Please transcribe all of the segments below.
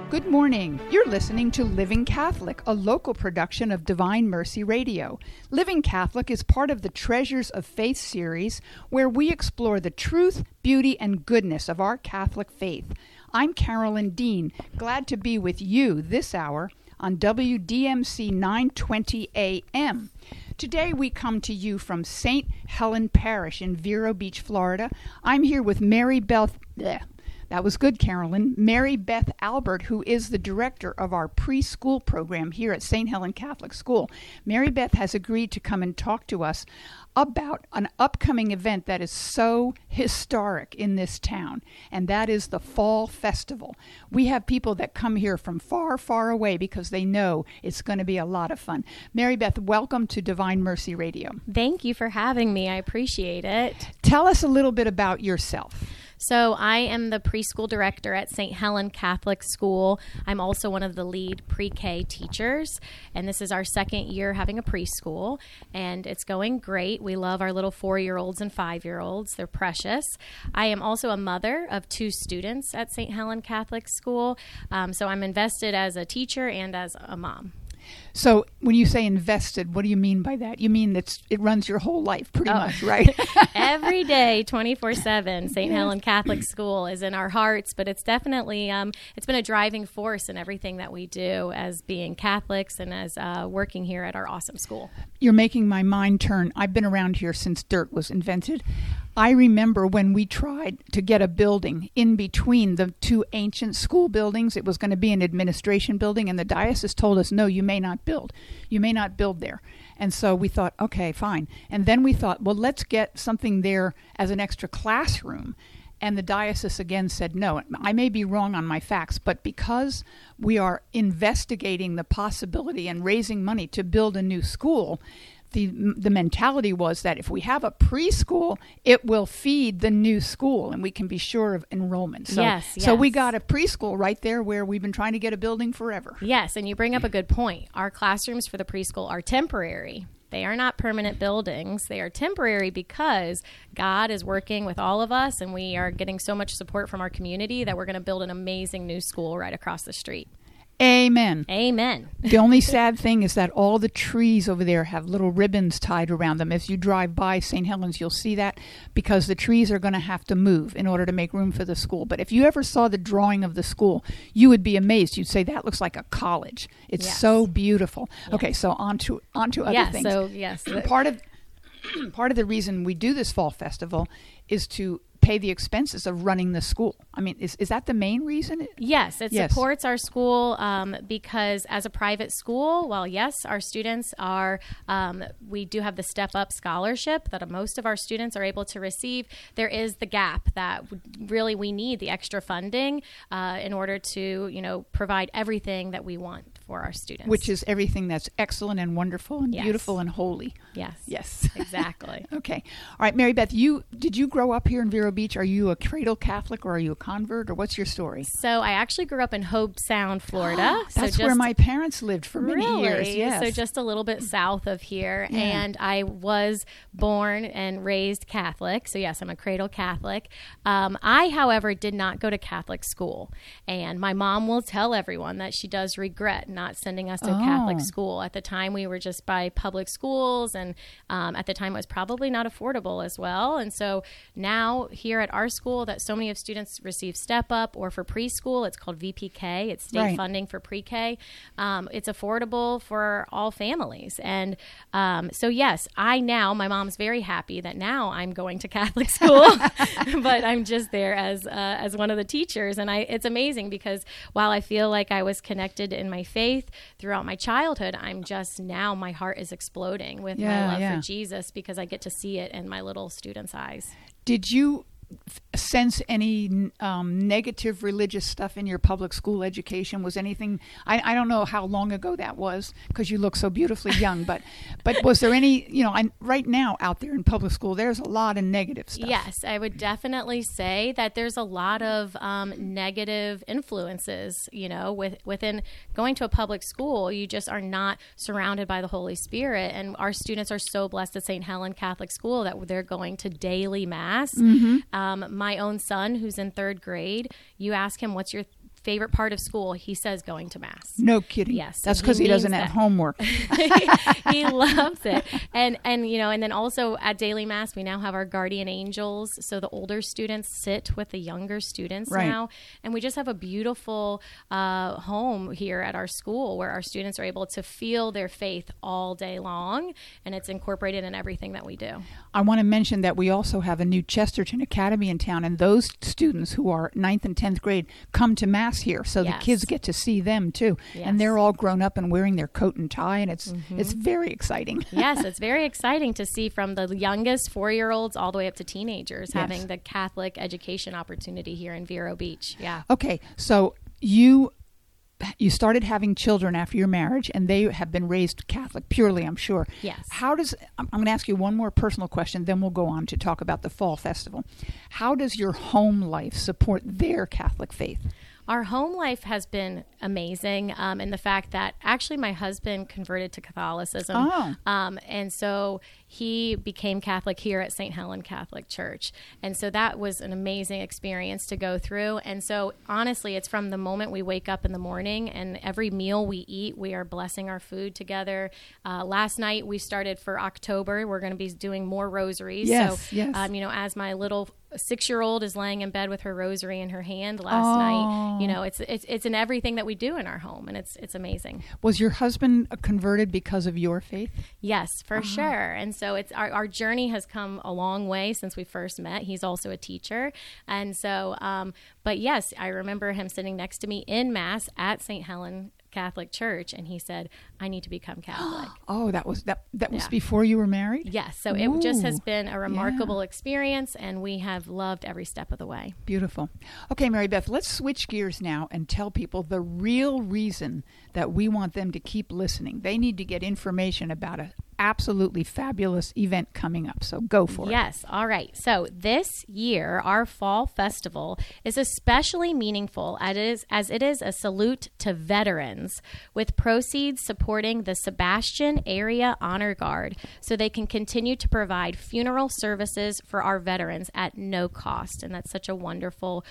Good morning. You're listening to Living Catholic, a local production of Divine Mercy Radio. Living Catholic is part of the Treasures of Faith series, where we explore the truth, beauty, and goodness of our Catholic faith. I'm Carolyn Dean, glad to be with you this hour on WDMC 920 AM. Today we come to you from St. Helen Parish in Vero Beach, Florida. I'm here with Mary Beth... That was good, Carolyn. Mary Beth Albert, who is the director of our preschool program here at St. Helen Catholic School. Mary Beth has agreed to come and talk to us about an upcoming event that is so historic in this town, and that is the Fall Festival. We have people that come here from far, far away because they know it's going to be a lot of fun. Mary Beth, welcome to Divine Mercy Radio. Thank you for having me. I appreciate it. Tell us a little bit about yourself. So I am the preschool director at St. Helen Catholic School. I'm also one of the lead pre-K teachers, and this is our second year having a preschool, and it's going great. We love our little 4-year-olds and 5-year-olds. They're precious. I am also a mother of 2 students at St. Helen Catholic School, so I'm invested as a teacher and as a mom. So when you say invested, what do you mean by that? You mean it runs your whole life pretty much, right? Every day, 24/7, St. Helen Catholic School is in our hearts, but it's definitely, it's been a driving force in everything that we do as being Catholics and as working here at our awesome school. You're making my mind turn. I've been around here since dirt was invented. I remember when we tried to get a building in between the 2 ancient school buildings. It was going to be an administration building, and the diocese told us, no, you may not build. You may not build there. And so we thought, okay, fine. And then we thought, well, let's get something there as an extra classroom. And the diocese again said, no, I may be wrong on my facts, but because we are investigating the possibility and raising money to build a new school, the mentality was that if we have a preschool, it will feed the new school, and we can be sure of enrollment. So, yes. So we got a preschool right there where we've been trying to get a building forever. Yes, and you bring up a good point. Our classrooms for the preschool are temporary. They are not permanent buildings. They are temporary because God is working with all of us, and we are getting so much support from our community that we're going to build an amazing new school right across the street. Amen. Amen. The only sad thing is that all the trees over there have little ribbons tied around them. As you drive by St. Helens, you'll see that because the trees are going to have to move in order to make room for the school. But if you ever saw the drawing of the school, you would be amazed. You'd say, that looks like a college. It's so beautiful. Yes. Okay, so on to other things. Yes. Part of the reason we do this fall festival is to pay the expenses of running the school. I mean, is that the main reason? Yes, it supports our school because as a private school, while yes, our students are, we do have the Step Up Scholarship that most of our students are able to receive. There is the gap that really we need the extra funding in order to, provide everything that we want for our students. Which is everything that's excellent and wonderful and beautiful and holy. Yes, exactly. Okay. All right, Mary Beth, did you grow up here in Vero Beach? Are you a cradle Catholic or are you a convert, or what's your story? So I actually grew up in Hobe Sound, Florida. That's where my parents lived for many years. Yes. So just a little bit south of here. Yeah. And I was born and raised Catholic. So yes, I'm a cradle Catholic. I, however, did not go to Catholic school. And my mom will tell everyone that she does regret not sending us to Catholic school. At the time, we were just by public schools, and at the time, it was probably not affordable as well. And so now here at our school that so many of students receive Step Up, or for preschool, it's called VPK. It's state funding for pre-K. It's affordable for all families. And so yes, my mom's very happy that now I'm going to Catholic school, but I'm just there as one of the teachers. And it's amazing because while I feel like I was connected in my faith throughout my childhood, I'm just now, my heart is exploding with my love for Jesus because I get to see it in my little students' eyes. Did you sense any negative religious stuff in your public school education? Was anything, I don't know how long ago that was because you look so beautifully young, but was there any, right now out there in public school, there's a lot of negative stuff. Yes, I would definitely say that there's a lot of negative influences, within going to a public school. You just are not surrounded by the Holy Spirit. And our students are so blessed at St. Helen Catholic School that they're going to daily Mass. Mm-hmm. My own son, who's in 3rd grade, you ask him, what's your favorite part of school, he says going to Mass. No kidding. Yes. That's because he doesn't have homework. He loves it. And then also at daily Mass, we now have our guardian angels. So the older students sit with the younger students now. And we just have a beautiful home here at our school where our students are able to feel their faith all day long. And it's incorporated in everything that we do. I want to mention that we also have a new Chesterton Academy in town, and those students who are 9th and 10th grade come to Mass here, so the kids get to see them too. And they're all grown up and wearing their coat and tie, and it's very exciting. Yes, it's very exciting to see from the youngest 4-year-olds all the way up to teenagers having the Catholic education opportunity here in Vero Beach. Yeah. Okay, so you started having children after your marriage, and they have been raised Catholic purely, I'm sure. Yes. I'm going to ask you one more personal question, then we'll go on to talk about the Fall Festival. How does your home life support their Catholic faith? Our home life has been amazing in the fact that actually my husband converted to Catholicism. And so he became Catholic here at St. Helen Catholic Church. And so that was an amazing experience to go through. And so honestly, it's from the moment we wake up in the morning and every meal we eat, we are blessing our food together. Last night we started for October. We're going to be doing more rosaries. As my little 6-year-old is laying in bed with her rosary in her hand last night, it's in everything that we do in our home, and it's amazing. Was your husband converted because of your faith? Yes, for sure. And so it's our journey has come a long way since we first met. He's also a teacher, and so but yes, I remember him sitting next to me in Mass at St. Helen Catholic Church, and he said, I need to become Catholic. That was before you were married? Yes. So it just has been a remarkable experience, and we have loved every step of the way. Beautiful. Okay, Mary Beth, let's switch gears now and tell people the real reason that we want them to keep listening. They need to get information about an absolutely fabulous event coming up. So go for it. Yes. All right. So this year, our Fall Festival is especially meaningful as it is a salute to veterans, with proceeds supporting the Sebastian Area Honor Guard so they can continue to provide funeral services for our veterans at no cost. And that's such a wonderful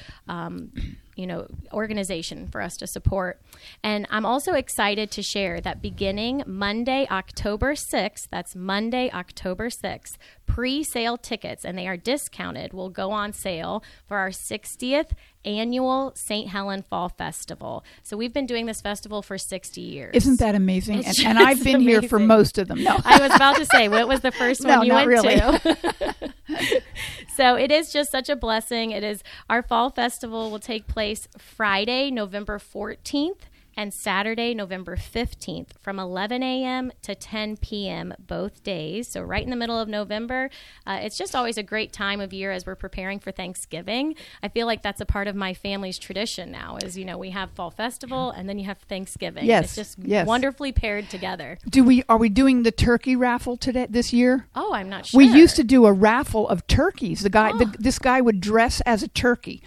organization for us to support. And I'm also excited to share that beginning Monday, October 6th, that's Monday, October 6th, pre-sale tickets, and they are discounted, will go on sale for our 60th annual St. Helen Fall Festival. So we've been doing this festival for 60 years. Isn't that amazing? And I've been here for most of them. No, I was about to say, what was the first one you went to? So it is just such a blessing. It is our Fall Festival will take place Friday, November 14th. And Saturday, November 15th from 11 a.m. to 10 p.m. both days. So right in the middle of November. It's just always a great time of year as we're preparing for Thanksgiving. I feel like that's a part of my family's tradition now is, we have Fall Festival and then you have Thanksgiving. Yes. It's just wonderfully paired together. Are we doing the turkey raffle this year? Oh, I'm not sure. We used to do a raffle of turkeys. This guy would dress as a turkey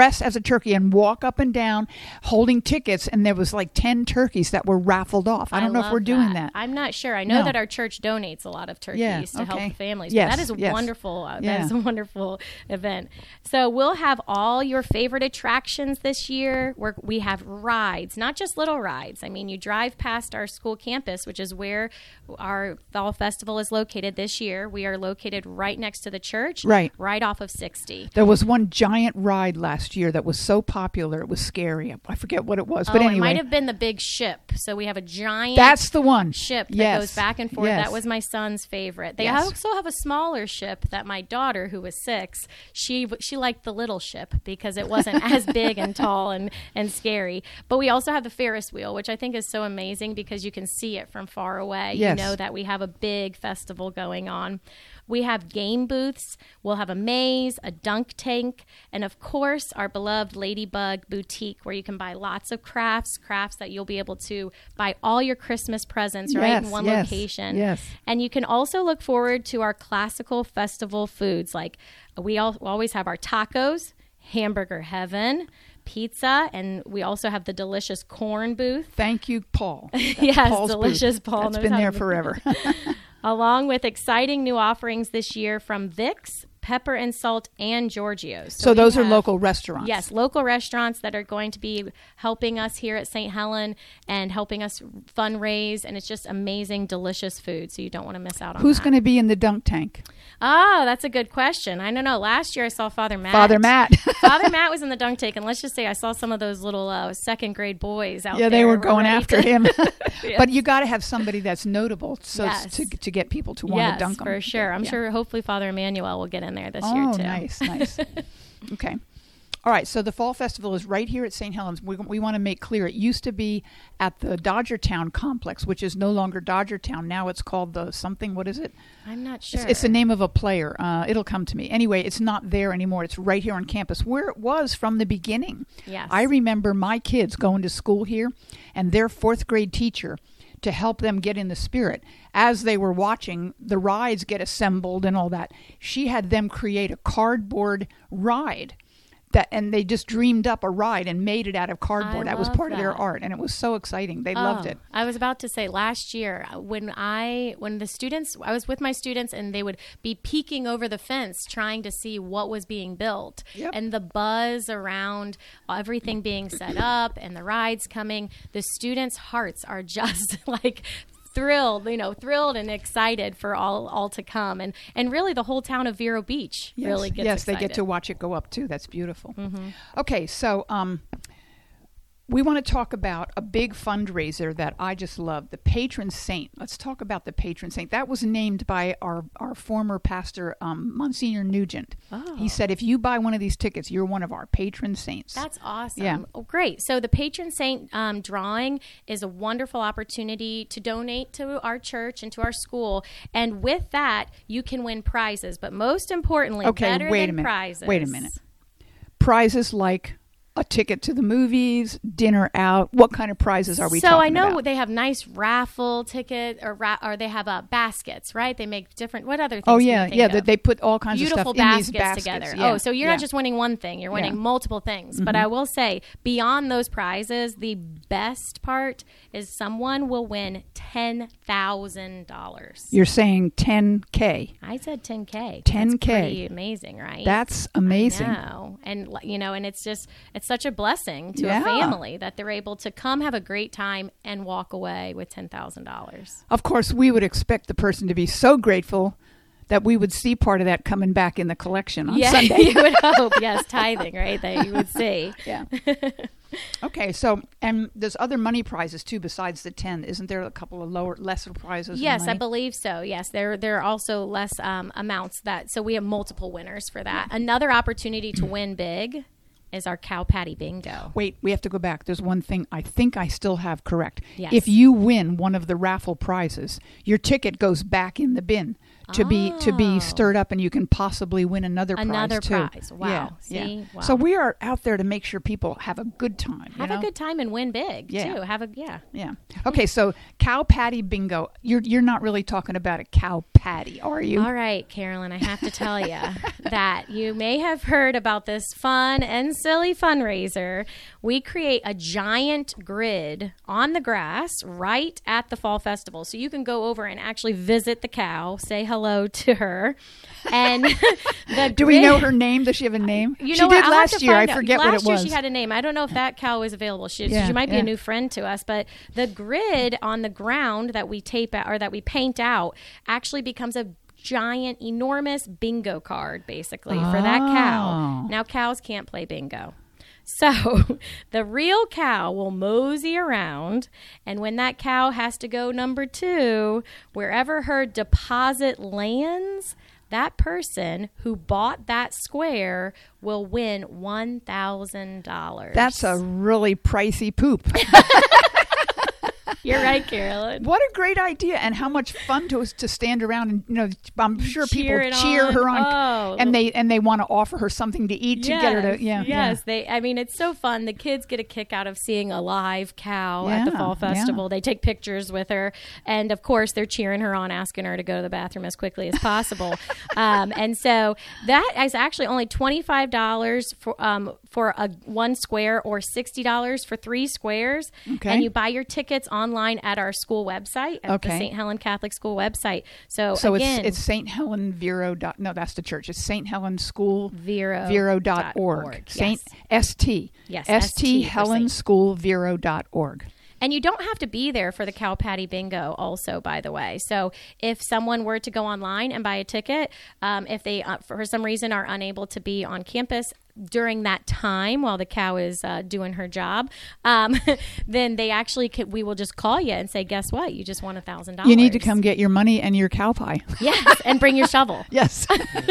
and walk up and down holding tickets, and there was like 10 turkeys that were raffled off. I don't know if we're doing that. I'm not sure. I know that our church donates a lot of turkeys to help the families. Yes, but that is wonderful. That is a wonderful event. So we'll have all your favorite attractions this year. We have rides, not just little rides. I mean, you drive past our school campus, which is where our Fall Festival is located this year. We are located right next to the church, right off of 60. There was one giant ride last year that was so popular, it was scary. I forget what it was, but anyway. It might have been the big ship. So we have a giant That's the one. Ship that goes back and forth. That was my son's favorite. They also have a smaller ship that my daughter, who was 6, she liked the little ship because it wasn't as big and tall and scary. But we also have the Ferris wheel, which I think is so amazing because you can see it from far away. Yes. You know that we have a big festival going on. We have game booths. We'll have a maze, a dunk tank, and of course, our beloved Ladybug Boutique, where you can buy lots of crafts that you'll be able to buy all your Christmas presents in one location. Yes. And you can also look forward to our classical festival foods. Like we always have our tacos, Hamburger Heaven, pizza, and we also have the delicious corn booth. Thank you, Paul. Yes, Paul's delicious booth. Paul. That's been there forever. Along with exciting new offerings this year from Vicks, Pepper and Salt, and Giorgio's. So those are local restaurants. Yes, local restaurants that are going to be helping us here at St. Helen and helping us fundraise. And it's just amazing, delicious food. So you don't want to miss out on Who's that. going to be in the dunk tank? Oh, that's a good question. I don't know. Last year I saw Father Matt. Father Matt. Father Matt was in the dunk tank. And let's just say I saw some of those little second grade boys out there. Yeah, they were going after him. Yes. But you got to have somebody that's notable Yes. to get people to want to dunk them. For sure. I'm sure hopefully Father Emmanuel will get in there this year too. Oh, nice. Okay. All right, so the Fall Festival is right here at St. Helens. We want to make clear, it used to be at the Dodgertown complex, which is no longer Dodgertown. Now it's called the something, what is it? I'm not sure. It's the name of a player. It'll come to me. Anyway, it's not there anymore. It's right here on campus, where it was from the beginning. Yes. I remember my kids going to school here, and their fourth grade teacher, to help them get in the spirit, as they were watching the rides get assembled and all that, she had them create a cardboard ride. And they just dreamed up a ride and made it out of cardboard. That was part of their art, and it was so exciting. They loved it. I was about to say, last year when the students, I was with my students, and they would be peeking over the fence trying to see what was being built. Yep. And the buzz around everything being set up and the rides coming, the students' hearts are just like thrilled and excited for all to come, and really the whole town of Vero Beach really gets excited. They get to watch it go up too. That's beautiful. Mm-hmm. Okay, so we want to talk about a big fundraiser that I just love, the Patron Saint. Let's talk about the Patron Saint. That was named by our former pastor, Monsignor Nugent. Oh. He said, if you buy one of these tickets, you're one of our patron saints. That's awesome. Yeah. Oh, great. So the Patron Saint drawing is a wonderful opportunity to donate to our church and to our school. And with that, you can win prizes. But most importantly, better than prizes. Wait a minute. Prizes like a ticket to the movies, dinner out. What kind of prizes are we talking about? So I know they have nice raffle ticket or they have baskets, right? They make different. What other things? Oh yeah, they put all kinds beautiful of stuff in these baskets together. Yeah. Oh, so you're not just winning one thing; you're winning multiple things. Mm-hmm. But I will say, beyond those prizes, the best part is someone will win $10,000. You're saying $10K. I said $10K. $10K. That's pretty amazing, right? That's amazing. I know. And and it's such a blessing to a family that they're able to come have a great time and walk away with $10,000. Of course, we would expect the person to be so grateful that we would see part of that coming back in the collection on Sunday. You would hope. Yes, tithing, right? That you would see. Yeah. Okay, so, and there's other money prizes too besides the 10. Isn't there a couple of lesser prizes? Yes, I believe so. Yes, there are also less amounts so we have multiple winners for that. Another opportunity to win big is our Cow Patty Bingo. Wait, we have to go back. There's one thing I think I still have correct. Yes. If you win one of the raffle prizes, your ticket goes back in the bin to be stirred up, and you can possibly win another prize. Wow. Yeah. See? Yeah. Wow. So we are out there to make sure people have a good time. Have a good time and win big too. Yeah. Okay, so Cow Patty Bingo. You're not really talking about a cow patty, are you? All right, Carolyn, I have to tell you that you may have heard about this fun and silly fundraiser. We create a giant grid on the grass right at the Fall Festival. So you can go over and actually visit the cow, say hello to her. And do we know her name? Does she have a name? She did last year. I forget what it was. Last year she had a name. I don't know if that cow is available. She might be a new friend to us. But the grid on the ground that we tape out or that we paint out actually becomes a giant, enormous bingo card, basically, for that cow. Now, cows can't play bingo. So the real cow will mosey around, and when that cow has to go number 2, wherever her deposit lands, that person who bought that square will win $1,000. That's a really pricey poop. You're right, Carolyn. What a great idea, and how much fun to stand around and I'm sure people cheer her on, and they want to offer her something to eat to get her to Yes, I mean, it's so fun. The kids get a kick out of seeing a live cow at the Fall Festival. They take pictures with her, and of course they're cheering her on, asking her to go to the bathroom as quickly as possible. And so that is actually only $25 for a 1 square, or $60 for 3 squares. Okay. And you buy your tickets online online at our school website, at the St. Helen Catholic School website. So again, it's St. Helen Vero. No, that's the church. It's St. Helen School Vero.org. Saint ST. Yes, ST Helen School Vero.org. And you don't have to be there for the Cow Patty Bingo also, by the way. So if someone were to go online and buy a ticket, if they, for some reason, are unable to be on campus during that time while the cow is doing her job, then they actually we will just call you and say, guess what? You just won $1,000. You need to come get your money and your cow pie. Yes, and bring your shovel. Yes.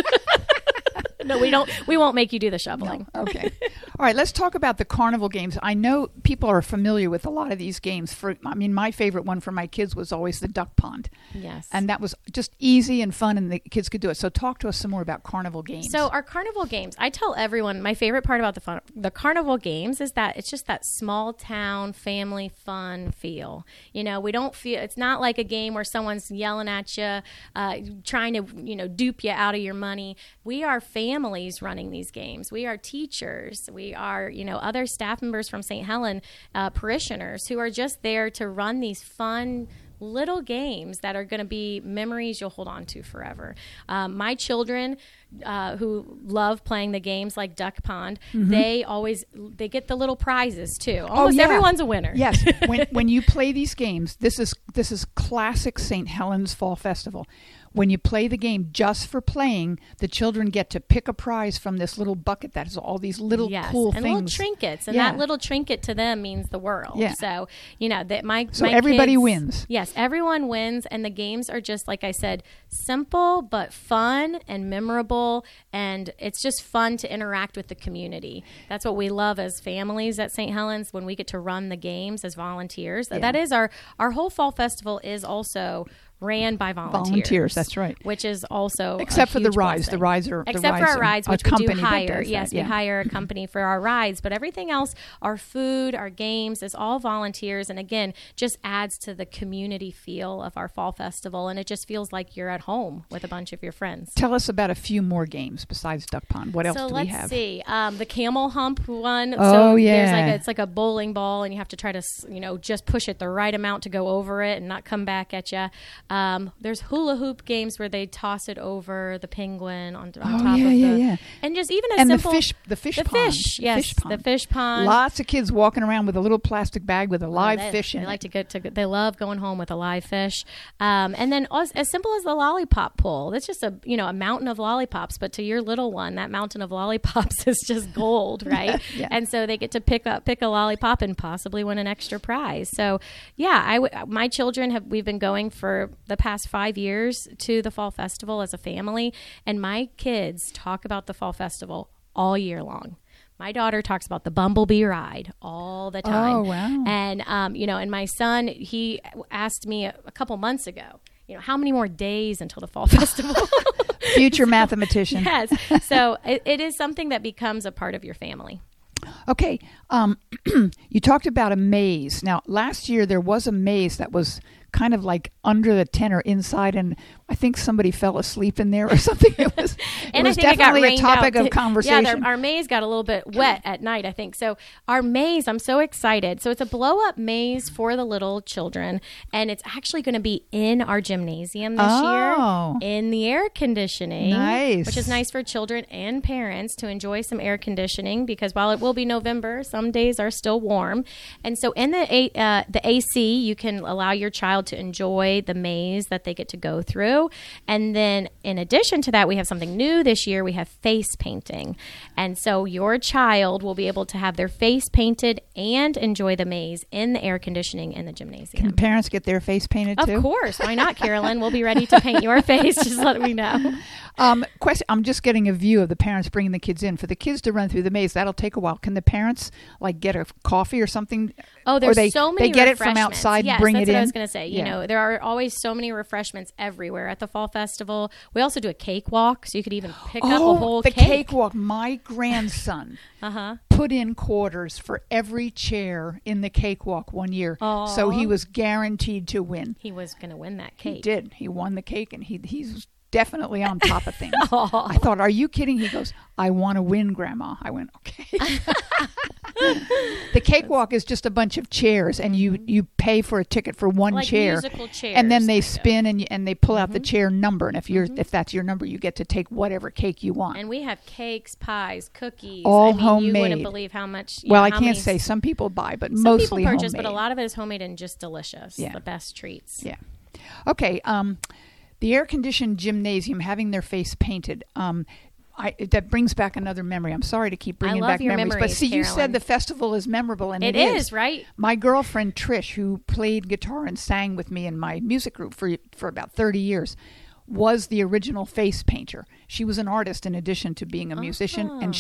No, we don't. We won't make you do the shoveling. No. Okay. All right. Let's talk about the carnival games. I know people are familiar with a lot of these games. My favorite one for my kids was always the duck pond. Yes. And that was just easy and fun, and the kids could do it. So talk to us some more about carnival games. So our carnival games, I tell everyone my favorite part about the carnival games is that it's just that small town family fun feel. We don't feel, it's not like a game where someone's yelling at you, trying to dupe you out of your money. We are families running these games. We are teachers. We are, other staff members from St. Helen, parishioners who are just there to run these fun little games that are going to be memories you'll hold on to forever. My children who love playing the games like Duck Pond, they get the little prizes too. Almost everyone's a winner. Yes. When you play these games, this is classic St. Helens Fall Festival. When you play the game just for playing, the children get to pick a prize from this little bucket that has all these little cool and things. Little trinkets. And that little trinket to them means the world. Yeah. So, that my everybody kids, wins. Yes, everyone wins. And the games are just, like I said, simple but fun and memorable. And it's just fun to interact with the community. That's what we love as families at St. Helens when we get to run the games as volunteers. Yeah. That is our whole fall festival is also ran by volunteers. That's right. Which is also except for the rides. Blessing. The rides are except for our rides, which we do hire. Yes, we hire a company for our rides, but everything else, our food, our games, is all volunteers, and again, just adds to the community feel of our fall festival, and it just feels like you're at home with a bunch of your friends. Tell us about a few more games besides Duck Pond. What else do we have? So let's see. The camel hump one. Oh, There's it's like a bowling ball, and you have to try to just push it the right amount to go over it and not come back at you. There's hula hoop games where they toss it over the penguin on top of the and just even a simple the fish pond. The fish pond. Lots of kids walking around with a little plastic bag with a live fish in it. They love going home with a live fish. And then as simple as the lollipop pull. That's just a mountain of lollipops, but to your little one, that mountain of lollipops is just gold, right? Yeah. And so they get to pick a lollipop and possibly win an extra prize. So my children we've been going for the past 5 years to the Fall Festival as a family, and my kids talk about the Fall Festival all year long. My daughter talks about the Bumblebee ride all the time. Oh, wow. And, and my son, he asked me a couple months ago, how many more days until the Fall Festival? Future mathematician. Yes. So it is something that becomes a part of your family. Okay. You talked about a maze. Now, last year there was a maze that was kind of like under the tent or inside, and I think somebody fell asleep in there or something. It was definitely a topic of conversation. Yeah, our maze got a little bit wet at night, I think. So our maze, I'm so excited. So it's a blow-up maze for the little children, and it's actually going to be in our gymnasium this year in the air conditioning. Nice. Which is nice for children and parents to enjoy some air conditioning, because while it will be November, some days are still warm. And so in the AC, you can allow your child to enjoy the maze that they get to go through. And then in addition to that, we have something new this year. We have face painting. And so your child will be able to have their face painted and enjoy the maze in the air conditioning in the gymnasium. Can parents get their face painted too? Of course. Why not, Carolyn? We'll be ready to paint your face. Just let me know. Question. I'm just getting a view of the parents bringing the kids in. For the kids to run through the maze, that'll take a while. Can the parents get a coffee or something? Oh, there's so many. They get it from outside and bring it in. Yes, that's what I was going to say. You know, there are always so many refreshments everywhere at the Fall Festival. We also do a cakewalk, so you could even pick up a whole cake. The cakewalk. My grandson put in quarters for every chair in the cakewalk one year, so he was guaranteed to win. He was going to win that cake. He did. He won the cake, and he's definitely on top of things. I thought, are you kidding? He goes, I want to win, Grandma. I went, okay. The cakewalk is just a bunch of chairs, and you pay for a ticket for one like chair, musical chairs, and then they spin and they pull out the chair number, and if that's your number, you get to take whatever cake you want. And we have cakes, pies, cookies. All I mean, homemade. You wouldn't believe how much. Well, I can't say some people buy, but some mostly people purchase, homemade. but a lot of it is homemade and just delicious. Yeah. The best treats. Yeah. Okay. The air-conditioned gymnasium having their face painted. That brings back another memory. I'm sorry to keep bringing back memories, but see, Carolyn. You said the festival is memorable, and it is, right? My girlfriend Trish, who played guitar and sang with me in my music group for about 30 years, was the original face painter. She was an artist in addition to being a musician, and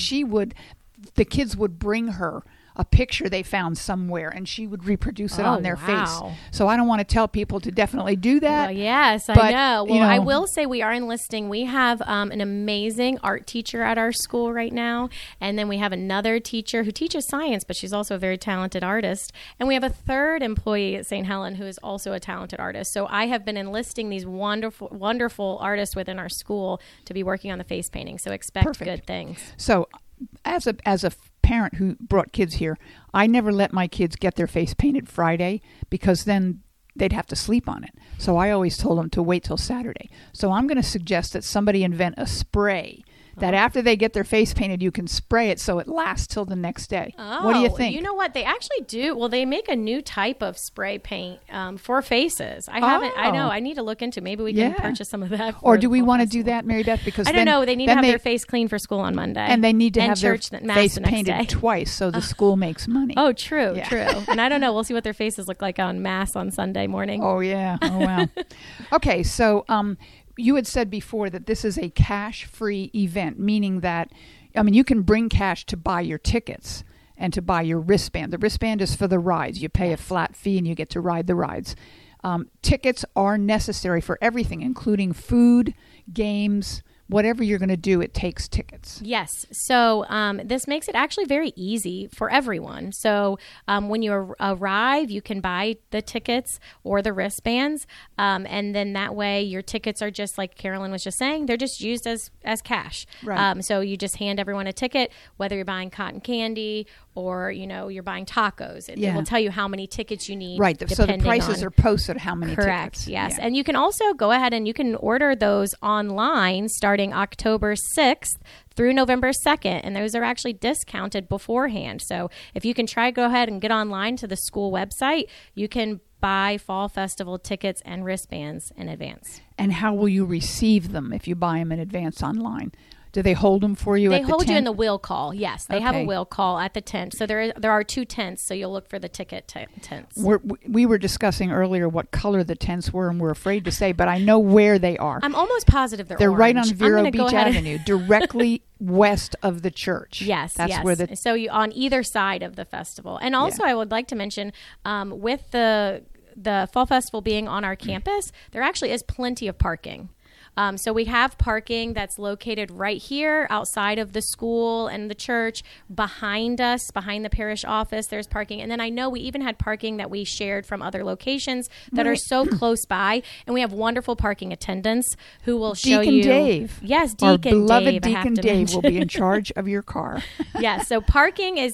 the kids would bring her a picture they found somewhere, and she would reproduce it on their face. So I don't want to tell people to definitely do that. Well, yes, but, I know. Well, I will say we are enlisting. We have an amazing art teacher at our school right now, and then we have another teacher who teaches science, but she's also a very talented artist. And we have a third employee at St. Helen who is also a talented artist. So I have been enlisting these wonderful, wonderful artists within our school to be working on the face painting. So expect good things. So as a parent who brought kids here, I never let my kids get their face painted Friday because then they'd have to sleep on it. So I always told them to wait till Saturday. So I'm going to suggest that somebody invent a spray that after they get their face painted, you can spray it so it lasts till the next day. What do you think? You know what? They actually do. Well, they make a new type of spray paint for faces. I haven't. I know. I need to look into. Maybe we can purchase some of that. Or do we want to do that, Mary Beth? Because I don't know. They need to have their face clean for school on Monday, and they need to have their face face painted twice so the school makes money. Oh, true. And I don't know. We'll see what their faces look like on Mass on Sunday morning. Oh yeah. Oh wow. Okay, so you had said before that this is a cash-free event, meaning that, you can bring cash to buy your tickets and to buy your wristband. The wristband is for the rides. You pay a flat fee and you get to ride the rides. Tickets are necessary for everything, including food, games, whatever you're going to do, it takes tickets. Yes. So this makes it actually very easy for everyone. So when you arrive, you can buy the tickets or the wristbands. And then that way your tickets are just like Carolyn was just saying, they're just used as cash. Right. So you just hand everyone a ticket, whether you're buying cotton candy or, you're buying tacos. It will tell you how many tickets you need. Right. So the prices are posted how many Correct. tickets. Yes. Yeah. And you can also go ahead and you can order those online starting October 6th through November 2nd, and those are actually discounted beforehand. So if you can go ahead and get online to the school website, you can buy Fall Festival tickets and wristbands in advance. And how will you receive them if you buy them in advance online? Do they hold them for you at the tent? They hold you in the will call. Yes, they have a will call at the tent. So there are two tents, so you'll look for the ticket tents. We were discussing earlier what color the tents were, and we're afraid to say, but I know where they are. I'm almost positive they're orange. Right on Vero Beach Avenue, directly west of the church. Yes, that's where so you on either side of the festival. And also, I would like to mention with the Fall Festival being on our campus, there actually is plenty of parking. So we have parking that's located right here outside of the school and the church. Behind us, behind the parish office, there's parking. And then I know we even had parking that we shared from other locations that are so close by. And we have wonderful parking attendants who will show you. Deacon Dave. Yes, Deacon Our Dave. beloved Deacon Dave will be in charge of your car. Yes, so parking is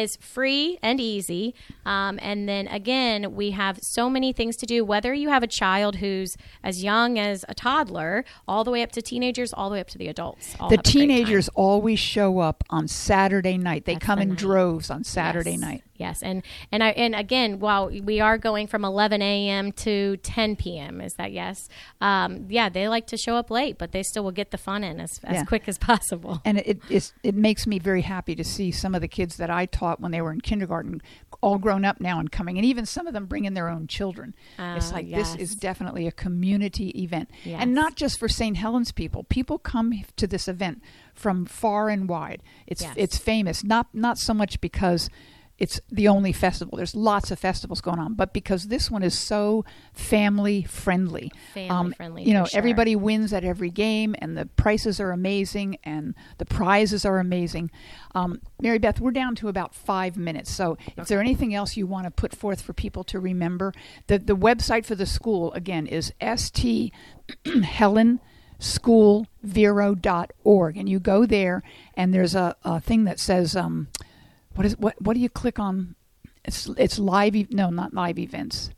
free and easy. And then again, we have so many things to do, whether you have a child who's as young as a toddler, all the way up to teenagers, all the way up to the adults. The teenagers always show up on Saturday night. They come in droves on Saturday night. Yes, and again, while we are going from 11 a.m. to 10 p.m., is that yes? They like to show up late, but they still will get the fun in as quick as possible. And it makes me very happy to see some of the kids that I taught when they were in kindergarten, all grown up now and coming, and even some of them bring in their own children. It's like this is definitely a community event, and not just for St. Helens people. People come to this event from far and wide. It's famous, not so much because it's the only festival. There's lots of festivals going on, but because this one is so family friendly. Everybody wins at every game, and the prices are amazing, and the prizes are amazing. Mary Beth, we're down to about 5 minutes. So is there anything else you want to put forth for people to remember? The website for the school, again, is sthelenSchoolVero.org. And you go there, and there's a thing that says what do you click on? It's live. No, not live events.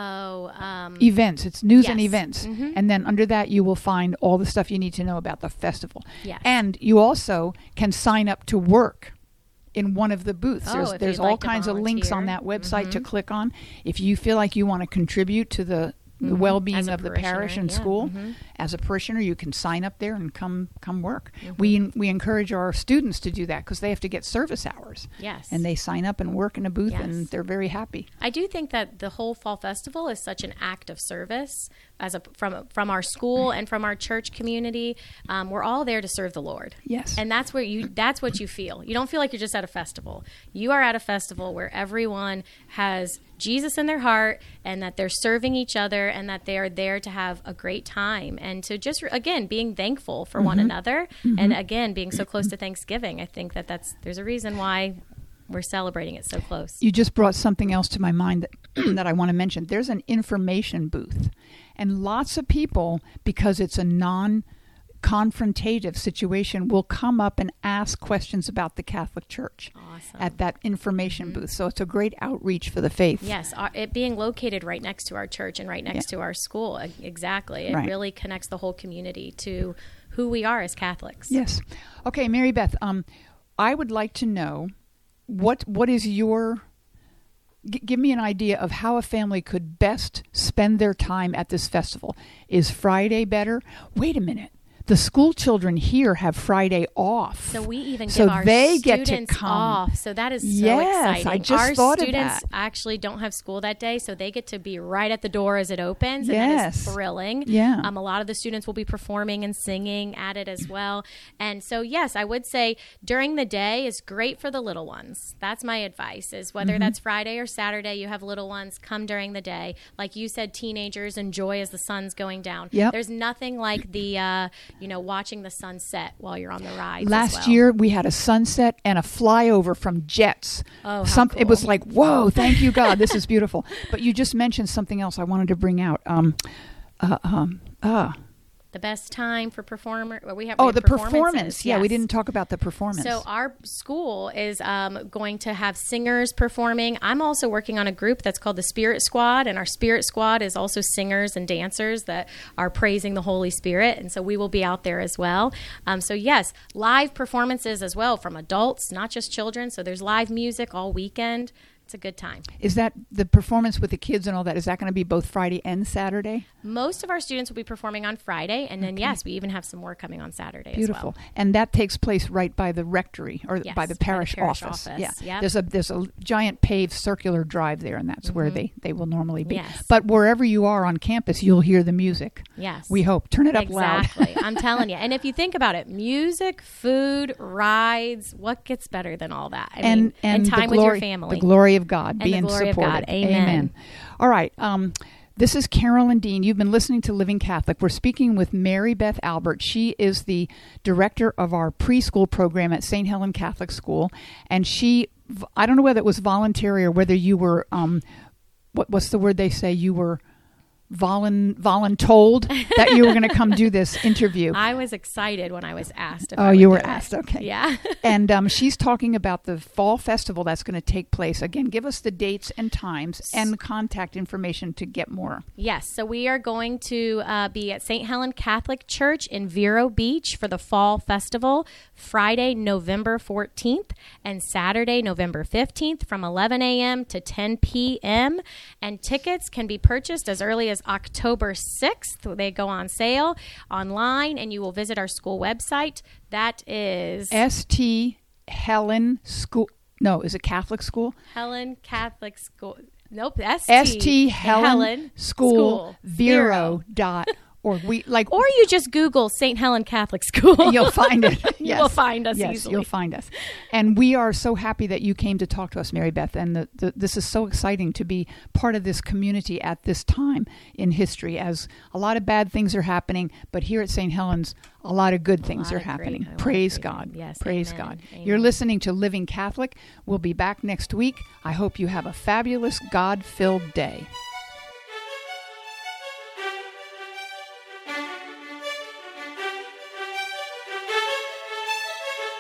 Events. It's news and events. Mm-hmm. And then under that, you will find all the stuff you need to know about the festival. Yes. And you also can sign up to work in one of the booths. Oh, There's all kinds of links on that website to click on. If you feel like you want to contribute to the well-being of the parish and school, as a parishioner, you can sign up there and come work. We encourage our students to do that because they have to get service hours. Yes. And they sign up and work in a booth, and they're very happy. I do think that the whole fall festival is such an act of service from our school and from our church community. We're all there to serve the Lord. Yes. And that's what you feel. You don't feel like you're just at a festival. You are at a festival where everyone has Jesus in their heart, and that they're serving each other, and that they are there to have a great time, and to just, again, being thankful for one another, and again, being so close to Thanksgiving. I think there's a reason why we're celebrating it so close. You just brought something else to my mind that I want to mention. There's an information booth, and lots of people, because it's a non-confrontative situation, will come up and ask questions about the Catholic Church at that information booth. So it's a great outreach for the faith. Yes, it being located right next to our church and right next to our school. Exactly. It really connects the whole community to who we are as Catholics. Yes. Okay, Mary Beth, I would like to know what is your... Give me an idea of how a family could best spend their time at this festival. Is Friday better? Wait a minute. The school children here have Friday off. So we even give our students off. So that is so exciting. I just thought of that. Our students actually don't have school that day, so they get to be right at the door as it opens, and that is thrilling. Yeah. A lot of the students will be performing and singing at it as well. And so, yes, I would say during the day is great for the little ones. That's my advice, is whether that's Friday or Saturday, you have little ones, come during the day. Like you said, teenagers enjoy as the sun's going down. Yep. There's nothing like the... watching the sunset while you're on the ride. Last year, we had a sunset and a flyover from jets. Oh, how cool. It was like, whoa, thank you, God. This is beautiful. But you just mentioned something else I wanted to bring out. The best time for performer. Well, we have the performance. Yeah, yes. We didn't talk about the performance. So our school is going to have singers performing. I'm also working on a group that's called the Spirit Squad, and our Spirit Squad is also singers and dancers that are praising the Holy Spirit, and so we will be out there as well. So yes, live performances as well from adults, not just children. So there's live music all weekend. It's a good time. Is that the performance with the kids and all that? Is that going to be both Friday and Saturday? Most of our students will be performing on Friday, and then yes, we even have some more coming on Saturday. Beautiful. As well. And that takes place right by the rectory or by the parish office. Yeah. Yep. There's a giant paved circular drive there, and that's where they will normally be. Yes. But wherever you are on campus, you'll hear the music. Yes. We hope. Turn it up loud. Exactly. I'm telling you. And if you think about it, music, food, rides, what gets better than all that? I mean, and time with your family. The glory of God. And being the glory supported. of God. Amen. All right. This is Carolyn Dean. You've been listening to Living Catholic. We're speaking with Mary Beth Albert. She is the director of our preschool program at St. Helen Catholic School. And I don't know whether it was voluntary or whether you were, what's the word they say? You were voluntold that you were going to come do this interview. I was excited when I was asked. You were asked. Okay. Yeah. And she's talking about the fall festival that's going to take place. Again, give us the dates and times and contact information to get more. Yes. So we are going to be at St. Helen Catholic Church in Vero Beach for the fall festival, Friday, November 14th and Saturday, November 15th from 11 a.m. to 10 p.m. And tickets can be purchased as early as October 6th. They go on sale online, and you will visit our school website. That is St. Helen School. No, is it Catholic School? Helen Catholic School. Nope. St. Helen School Vero.org. Or you just Google St. Helen Catholic School. You'll find it. Yes. You will find us yes, easily. You'll find us. And we are so happy that you came to talk to us, Mary Beth. And this is so exciting to be part of this community at this time in history, as a lot of bad things are happening. But here at St. Helens, a lot of good things are happening. Praise God. Yes, Praise amen. God. Amen. You're listening to Living Catholic. We'll be back next week. I hope you have a fabulous, God-filled day.